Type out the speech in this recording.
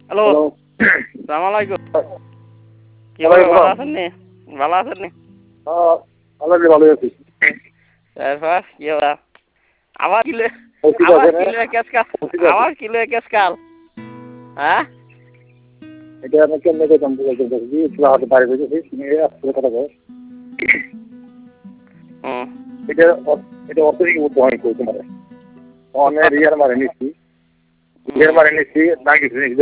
Hello, hello. সালাম আলাইকুম। কি ওয়ালাইকুম খবর, ভালো আসসালাম। আছেন নি? ভালো আছেন নি? আল্লাহ ভালো আছি। তারপর কি হলো? আবার কিলে মসজিদ আবার আছে না? কিলে কেসকাল মসজিদ আছে। আবার কিলে কেসকাল হ্যাঁ? এটা আমি কেমনে করতাম বলতে দেখি ইসলাম হাতে বাড়ি হয়েছে নিয়ে আসলে কথা বল। হুম। এটা এটা অত্যধিক উদ্যোগ হয় তোমার অনেক রিয়ার মারে নিচ্ছি। রিয়ার মারে নিচ্ছি না কিছু